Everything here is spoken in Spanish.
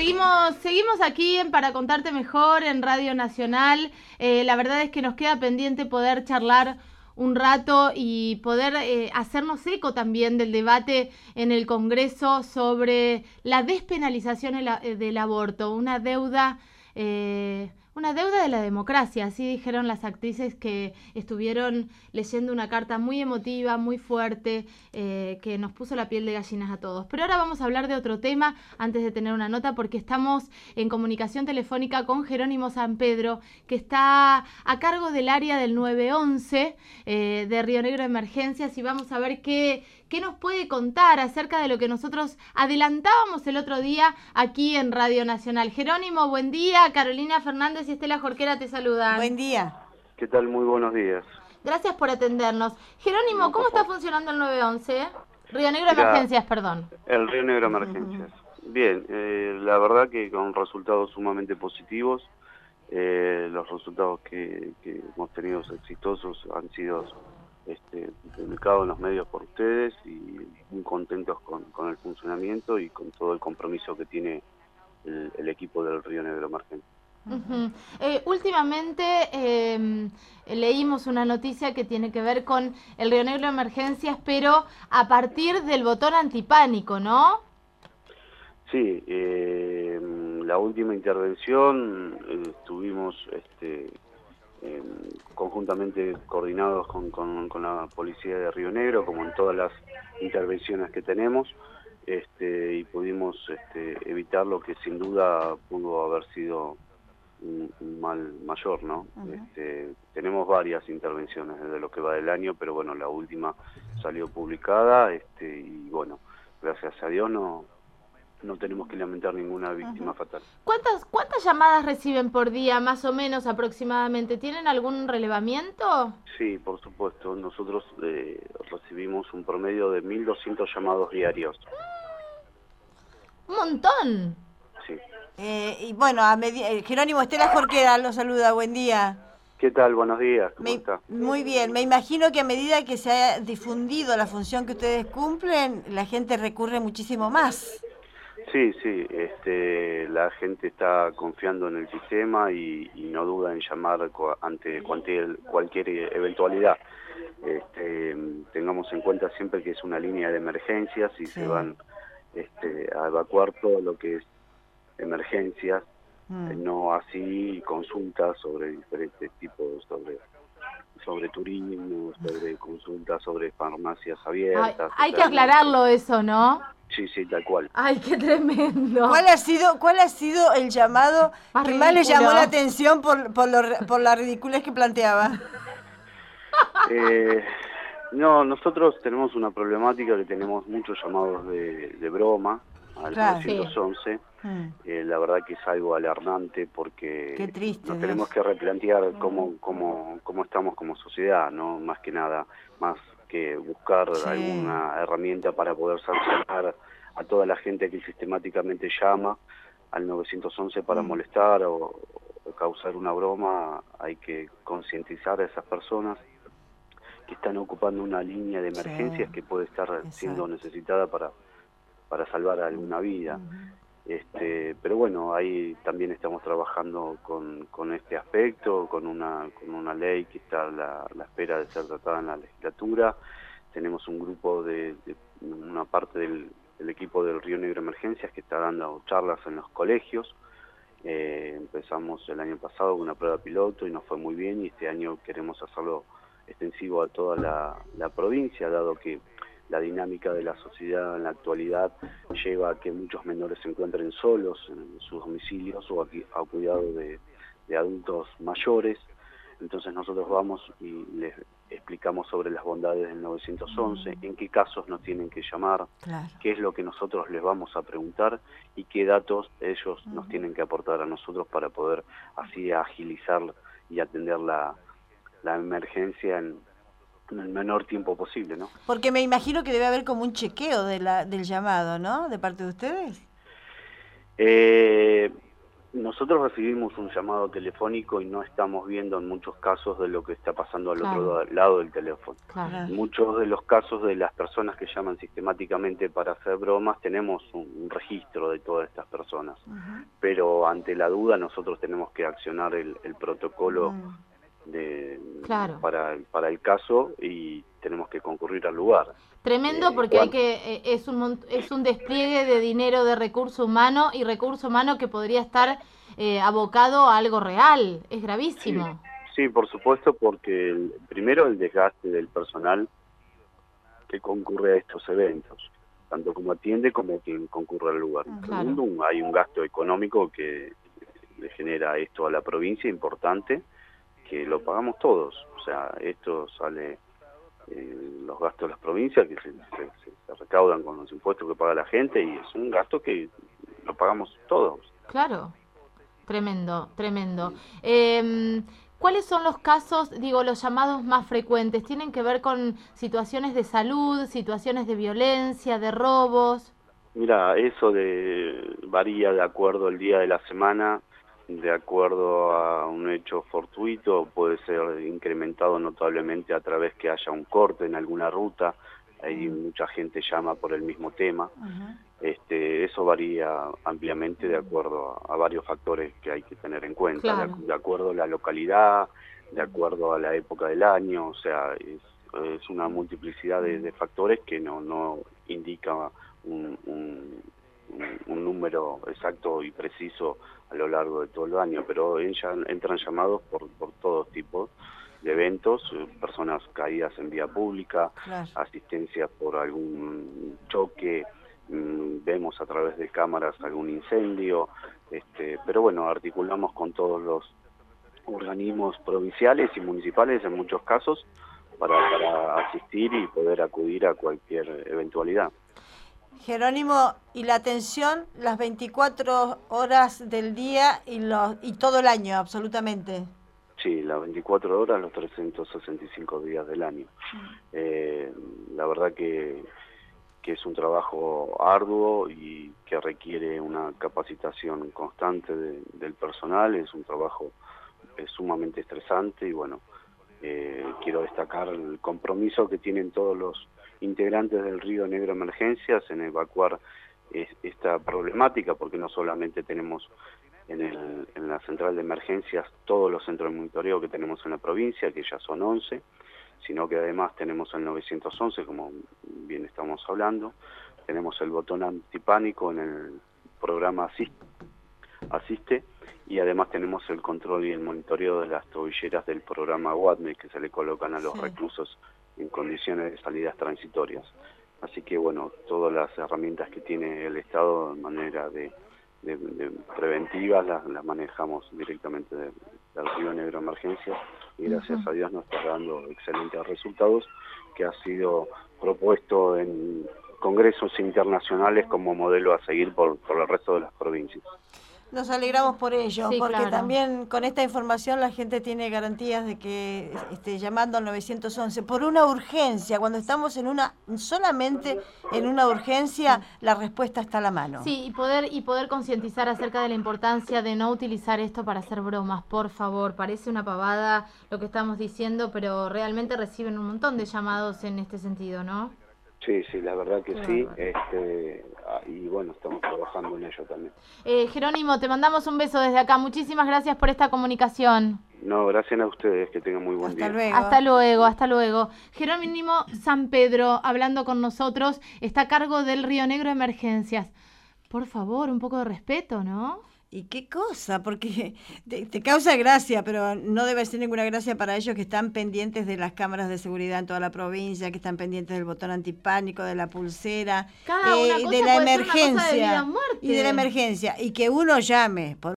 seguimos aquí Para Contarte Mejor en Radio Nacional. La verdad es que nos queda pendiente poder charlar un rato y poder hacernos eco también del debate en el Congreso sobre la despenalización del aborto, una deuda de la democracia, así dijeron las actrices que estuvieron leyendo una carta muy emotiva, muy fuerte, que nos puso la piel de gallinas a todos. Pero ahora vamos a hablar de otro tema antes de tener una nota, porque estamos en comunicación telefónica con Jerónimo Sampedro, que está a cargo del área del 911 de Río Negro Emergencias, y vamos a ver qué nos puede contar acerca de lo que nosotros adelantábamos el otro día aquí en Radio Nacional. Jerónimo, buen día. Carolina Fernández y Estela Jorquera te saludan. Buen día. ¿Qué tal? Muy buenos días. Gracias por atendernos. Jerónimo, No, ¿cómo está funcionando el 911? Río Negro Emergencias, perdón. El Río Negro Emergencias. Bien, la verdad que con resultados sumamente positivos. Los resultados que hemos tenido exitosos han sido publicados en los medios por ustedes, y muy contentos con el funcionamiento y con todo el compromiso que tiene el equipo del Río Negro Emergencias. Últimamente leímos una noticia que tiene que ver con el Río Negro Emergencias, pero a partir del botón antipánico, ¿no? Sí, la última intervención estuvimos conjuntamente coordinados con la policía de Río Negro, como en todas las intervenciones que tenemos, y pudimos evitar lo que sin duda pudo haber sido un mal mayor, ¿no? Tenemos varias intervenciones desde lo que va del año, pero bueno, la última salió publicada, y bueno, gracias a Dios no tenemos que lamentar ninguna víctima fatal. ¿Cuántas llamadas reciben por día, más o menos, aproximadamente? ¿Tienen algún relevamiento? Sí, por supuesto. Nosotros recibimos un promedio de 1.200 llamados diarios. ¡Un montón! Sí. Y bueno, Jerónimo, Estela Jorquera lo saluda, buen día. ¿Qué tal? Buenos días, ¿cómo está? Muy bien, me imagino que a medida que se ha difundido la función que ustedes cumplen, la gente recurre muchísimo más. Sí, la gente está confiando en el sistema y no duda en llamar ante cualquier eventualidad. Tengamos en cuenta siempre que es una línea de emergencias y se van a evacuar todo lo que es emergencias, no así consultas sobre diferentes tipos, sobre turismo, sobre consultas sobre farmacias abiertas. Hay que aclararlo eso, ¿no? Sí, tal cual. ¡Ay, qué tremendo! ¿Cuál ha sido el llamado que más le llamó la atención por la ridiculez que planteaba? No, nosotros tenemos una problemática que tenemos muchos llamados de broma al 911. La verdad que es algo alarmante porque qué triste, nos tenemos que replantear cómo estamos como sociedad, ¿no? Más que nada, más que buscar alguna herramienta para poder sancionar a toda la gente que sistemáticamente llama al 911 para molestar o causar una broma. Hay que concientizar a esas personas que están ocupando una línea de emergencias que puede estar siendo necesitada para salvar alguna vida. Pero bueno, ahí también estamos trabajando con este aspecto, con una ley que está a la espera de ser tratada en la legislatura. Tenemos un grupo de una parte del equipo del Río Negro Emergencias que está dando charlas en los colegios. Empezamos el año pasado con una prueba piloto y nos fue muy bien, y este año queremos hacerlo extensivo a toda la provincia, dado que la dinámica de la sociedad en la actualidad lleva a que muchos menores se encuentren solos en sus domicilios o a cuidado de adultos mayores. Entonces nosotros vamos y les explicamos sobre las bondades del 911, en qué casos nos tienen que llamar, qué es lo que nosotros les vamos a preguntar y qué datos ellos nos tienen que aportar a nosotros para poder así agilizar y atender la emergencia en el menor tiempo posible, ¿no? Porque me imagino que debe haber como un chequeo del llamado, ¿no? De parte de ustedes. Nosotros recibimos un llamado telefónico y no estamos viendo en muchos casos de lo que está pasando al otro lado del teléfono. Claro. Muchos de los casos de las personas que llaman sistemáticamente para hacer bromas, tenemos un registro de todas estas personas. Pero ante la duda nosotros tenemos que accionar el protocolo para el caso y tenemos que concurrir al lugar. Tremendo, porque es un despliegue de dinero, de recurso humano que podría estar abocado a algo real. Es gravísimo. Sí, por supuesto, porque primero el desgaste del personal que concurre a estos eventos, tanto como atiende como quien concurre al lugar. Segundo, hay un gasto económico que le genera esto a la provincia importante, que lo pagamos todos. O sea, esto sale los gastos de las provincias que se recaudan con los impuestos que paga la gente, y es un gasto que lo pagamos todos. Claro, tremendo. ¿Cuáles son los casos, los llamados más frecuentes? ¿Tienen que ver con situaciones de salud, situaciones de violencia, de robos? Mira, eso varía de acuerdo al día de la semana, de acuerdo a un hecho fortuito, puede ser incrementado notablemente a través que haya un corte en alguna ruta. Ahí mucha gente llama por el mismo tema. Eso varía ampliamente de acuerdo a varios factores que hay que tener en cuenta, de acuerdo a la localidad, de acuerdo a la época del año. O sea, es una multiplicidad de factores que no indica un número exacto y preciso a lo largo de todo el año, pero entran llamados por todos tipos de eventos, personas caídas en vía pública, asistencia por algún choque, vemos a través de cámaras algún incendio, pero bueno, articulamos con todos los organismos provinciales y municipales en muchos casos para asistir y poder acudir a cualquier eventualidad. Jerónimo, ¿y la atención las 24 horas del día y todo el año, absolutamente? Sí, las 24 horas, los 365 días del año. La verdad que es un trabajo arduo y que requiere una capacitación constante del personal. Es un trabajo sumamente estresante y bueno, quiero destacar el compromiso que tienen todos los integrantes del Río Negro Emergencias en evacuar esta problemática, porque no solamente tenemos en la central de emergencias todos los centros de monitoreo que tenemos en la provincia, que ya son 11, sino que además tenemos el 911, como bien estamos hablando, tenemos el botón antipánico en el programa Asiste, y además tenemos el control y el monitoreo de las tobilleras del programa WATME que se le colocan a los reclusos en condiciones de salidas transitorias. Así que bueno, todas las herramientas que tiene el Estado de manera de preventivas las manejamos directamente del Río Negro Emergencias, y gracias a Dios nos está dando excelentes resultados, que ha sido propuesto en congresos internacionales como modelo a seguir por el resto de las provincias. Nos alegramos por ello, porque también con esta información la gente tiene garantías de que llamando al 911 por una urgencia, cuando estamos solamente en una urgencia, la respuesta está a la mano. Sí, y poder concientizar acerca de la importancia de no utilizar esto para hacer bromas, por favor. Parece una pavada lo que estamos diciendo, pero realmente reciben un montón de llamados en este sentido, ¿no? Sí, la verdad que sí, y bueno, estamos trabajando en ello también. Jerónimo, te mandamos un beso desde acá. Muchísimas gracias por esta comunicación. No, gracias a ustedes, que tengan muy buen día. Hasta luego. Jerónimo San Pedro, hablando con nosotros, está a cargo del Río Negro Emergencias. Por favor, un poco de respeto, ¿no? ¿Y qué cosa? Porque te causa gracia, pero no debe ser ninguna gracia para ellos que están pendientes de las cámaras de seguridad en toda la provincia, que están pendientes del botón antipánico, de la pulsera, de la emergencia y de la emergencia, y que uno llame por